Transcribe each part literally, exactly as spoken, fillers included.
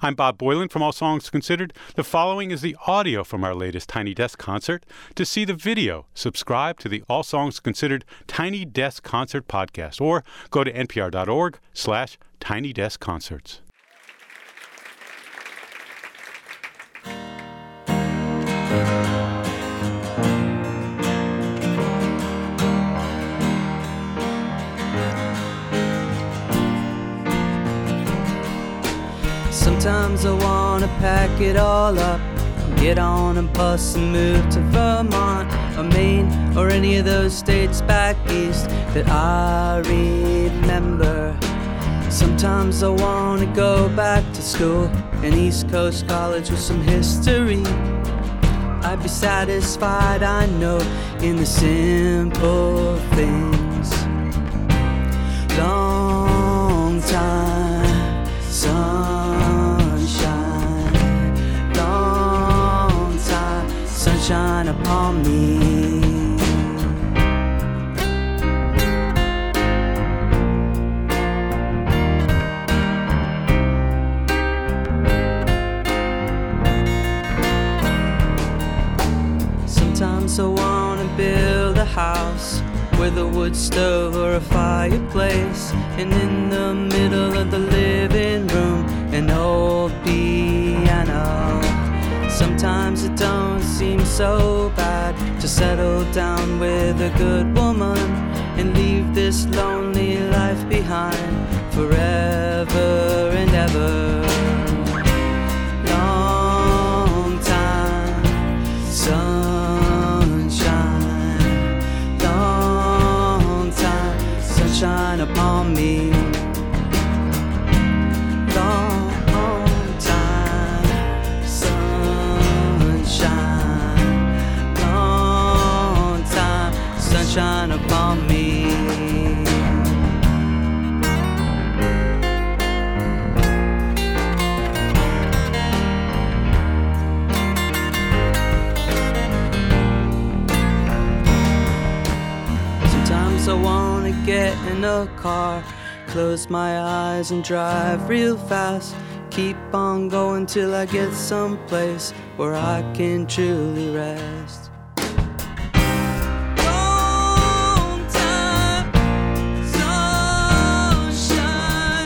I'm Bob Boylan from All Songs Considered. The following is the audio from our latest Tiny Desk concert. To see the video, subscribe to the All Songs Considered Tiny Desk Concert podcast or go to npr.org slash Tiny Desk Concerts. Sometimes I wanna pack it all up, get on a bus and move to Vermont or Maine or any of those states back east that I remember. Sometimes I wanna go back to school, an East Coast college with some history. I'd be satisfied, I know, in the simple things. Long time, sunshine, long time, sunshine upon me. Sometimes I wanna build a house with a wood stove or a fireplace, and in the middle of the living room, an old piano. Sometimes it don't seem so bad to settle down with a good woman and leave this lonely life behind forever and ever. Long time, sunshine, long time, sunshine upon me. Long time, sunshine, long time, sunshine upon me. Sometimes I wanna get in a car, close my eyes and drive real fast. Keep on going till I get someplace where I can truly rest. Long time, sunshine,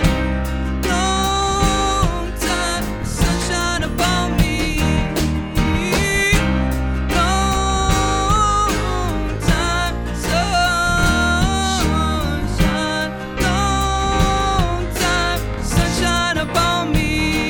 long time, sunshine upon me. Long time, sunshine, long time, sunshine upon me.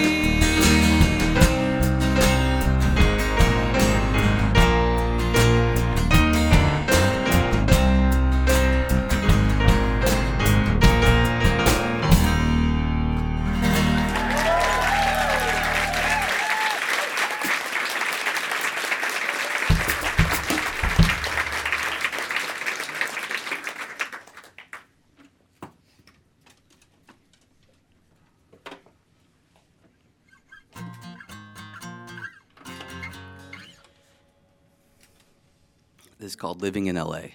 This is called Living in L A.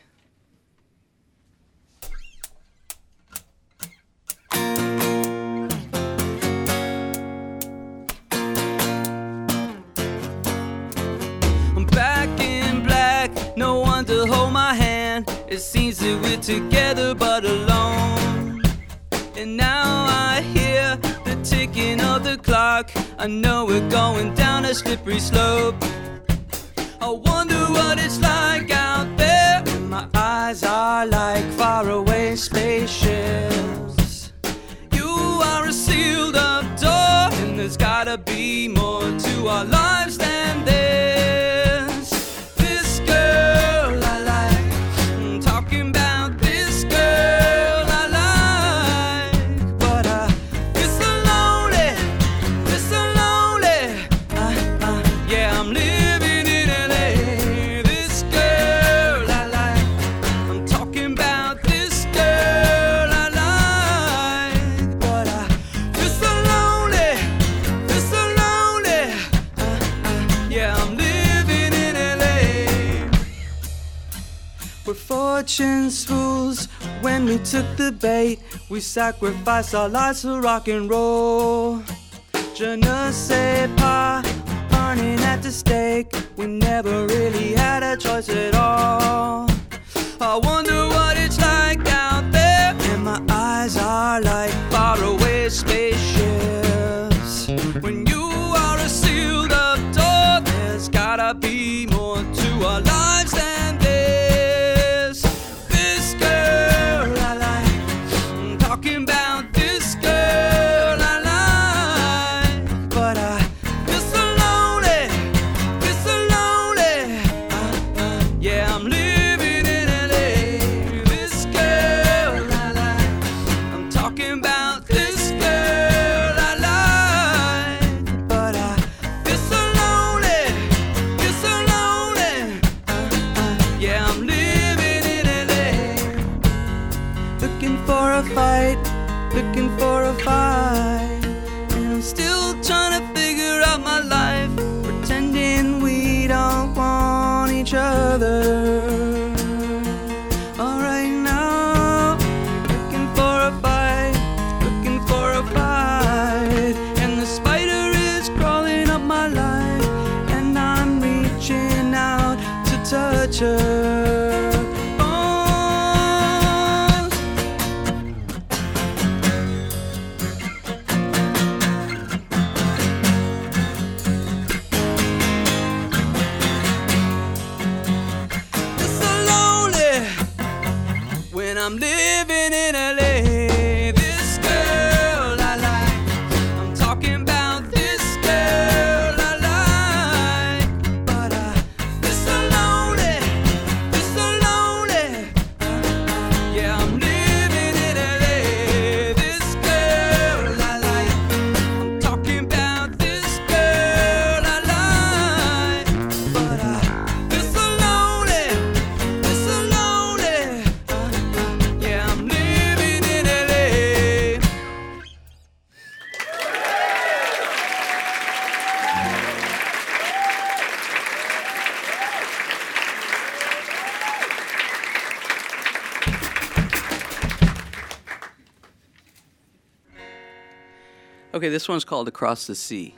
I'm back in black, no one to hold my hand. It seems that we're together but alone. And now I hear the ticking of the clock. I know we're going down a slippery slope. I wonder what it's like out there. My eyes are like faraway spaceships. You are a sealed up door, and there's gotta be more to our lives than this. This girl I like, I'm talking about this girl I like. But I feel so lonely, feel so lonely. I, I, yeah, I'm living. Fortune's fools, when we took the bait, we sacrificed our lives for rock and roll. Je ne sais pas, burning at the stake. We never really had a choice at all. I wonder what it's like out there, and my eyes are like faraway spaceships. When you are a sealed up door, there's gotta be more to our lives than this. This girl I like, I'm talking about this girl I like, but I feel so lonely, feel so lonely. Uh, uh, yeah, I'm living in L A. This girl I like, I'm talking about this girl I like, but I feel so lonely, feel so lonely. Uh, uh, yeah, I'm living in L A. Looking for a fight, looking for a fight, and I'm still trying to figure out my life, pretending we don't want each other. All right now, looking for a fight, looking for a fight, and the spider is crawling up my life, and I'm reaching out to touch her. Oh, it's so lonely when I'm living in L A. This girl I like, I'm talking about this girl I like, but I feel so lonely, feel so lonely. Yeah, I'm living in L A. This girl I like, I'm talking about this girl I like, but I feel so lonely, feel so lonely. Yeah, I'm living in L A. Okay, this one's called Across the Sea.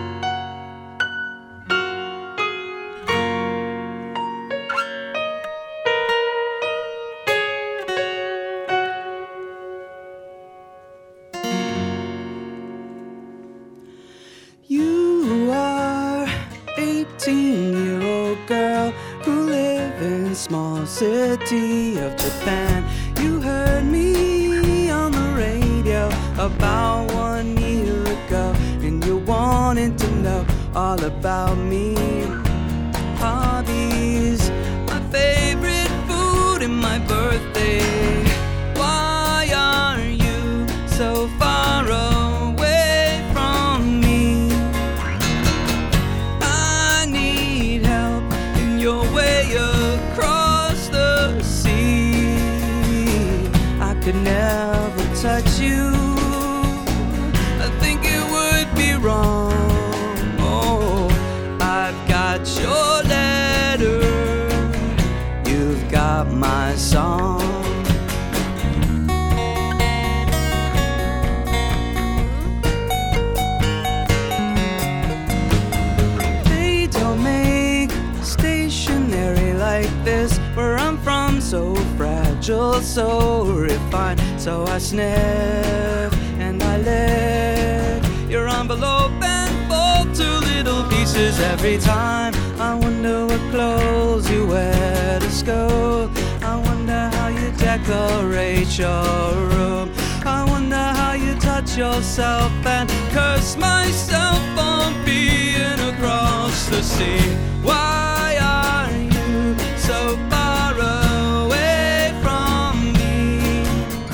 You are eighteen-year-old girl who live in small city of Japan. You heard me on the radio about one year ago, and you wanted to know all about me. Hobbies, my favorite food, and my birthday. Why are you so far away from me? I need help in your way across the sea. I could never touch you. I think it would be wrong. Oh, I've got your letter. You've got my song. They don't make stationery like this where I'm from, so fragile, so refined. So I sniff and I lick your envelope and fold to little pieces every time. I wonder what clothes you wear to school. I wonder how you decorate your room. I wonder how you touch yourself and curse myself on being across the sea. Why are you so far away from me?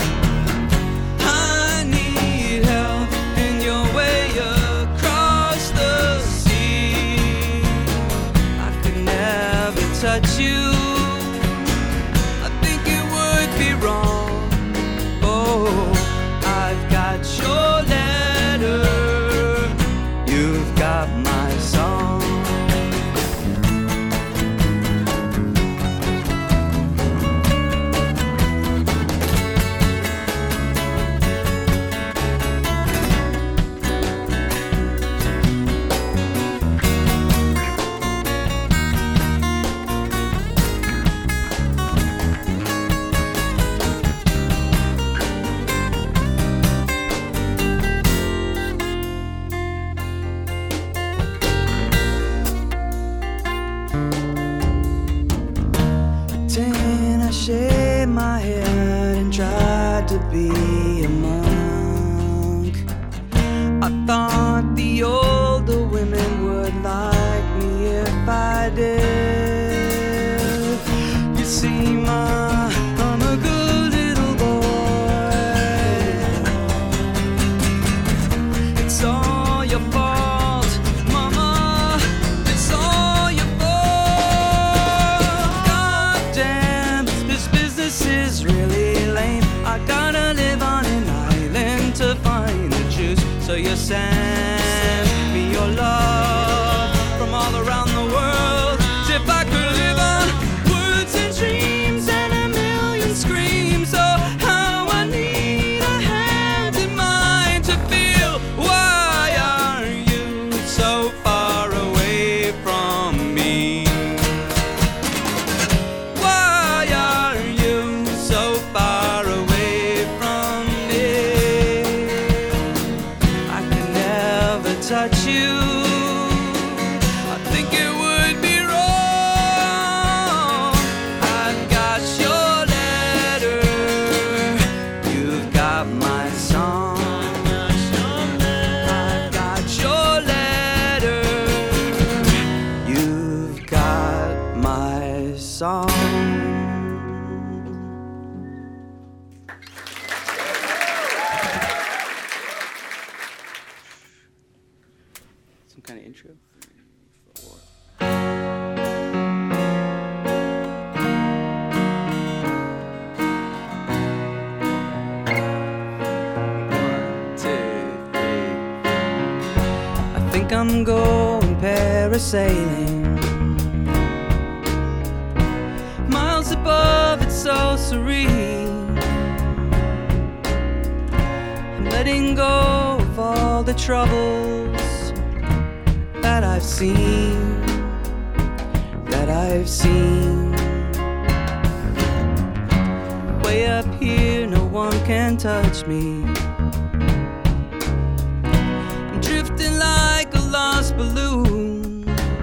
I need help in your way across the sea. I could never touch you. I think it would be wrong. Oh, I've got your letter. You've got my song. my head and tried to be a monk. I thought the older women would like me if I did. You see, ma, I'm a good little boy. It's all your fault, mama. It's all your fault. God damn, this business is really lame. I gotta live on an island to find the juice. So you send me your love from all around the world. If I could live on words and dreams and a million screams. Oh, how I need a hand in mine to feel. Why are you so far away from me? Why are you so far away from me? I can never touch you. I think it would be wrong. I've got your letter. You've got my song. I've got your letter. You've got my song. Some kind of intro? One, two, three. I think I'm going parasailing. Miles above, it's so serene. I'm letting go of all the troubles that I've seen, that I've seen. Way up here, no one can touch me. I'm drifting like a lost balloon.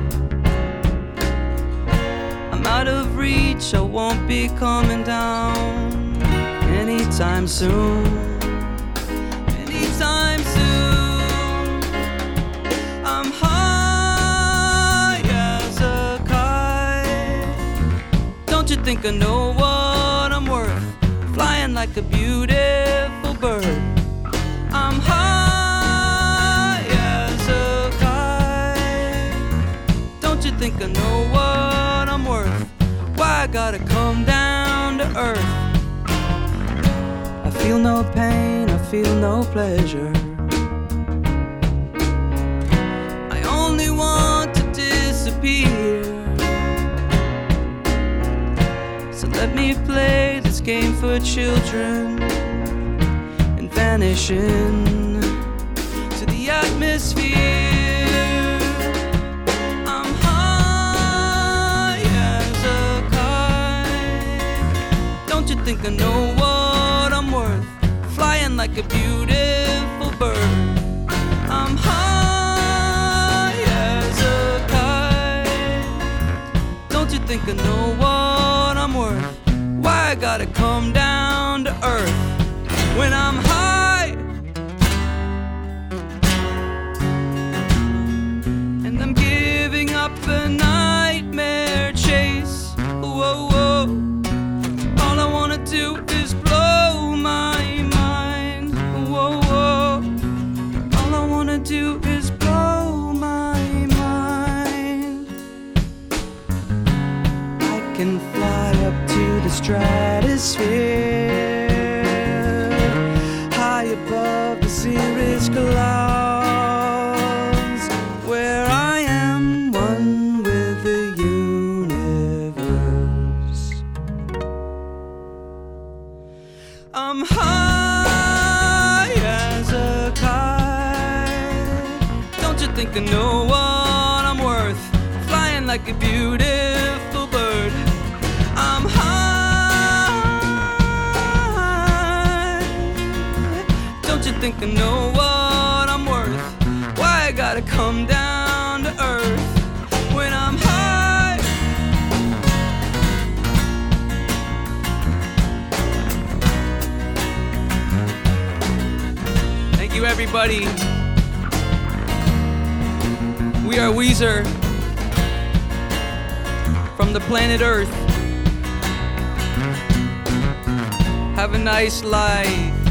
I'm out of reach, I won't be coming down anytime soon. Anytime soon. I'm high as a kite. Don't you think I know what I'm worth? Flying like a beautiful bird. I'm high as a kite. Don't you think I know what I'm worth? Why I gotta come down to earth? I feel no pain, I feel no pleasure. I only want to disappear. So let me play this game for children and vanish into the atmosphere. I'm high as a kite. Don't you think I know what I'm worth? Flying like a beautiful bird. I'm high as a kite. Don't you think I know what I'm worth? Why I gotta come down to earth when I'm high? And I'm giving up a nightmare chase. Whoa, whoa. All I wanna do is blow my mind. Whoa, whoa. All I wanna do is blow my mind. I can fly up to the stratosphere, high above the cirrus clouds, where I am one with the universe. I'm high as a kite. Don't you think I know what I'm worth? Flying like a beautiful bird. I'm high. Don't you think I know what I'm worth? Why I gotta come down to earth when I'm high? everybody. We are Weezer from the planet Earth. Have a nice life.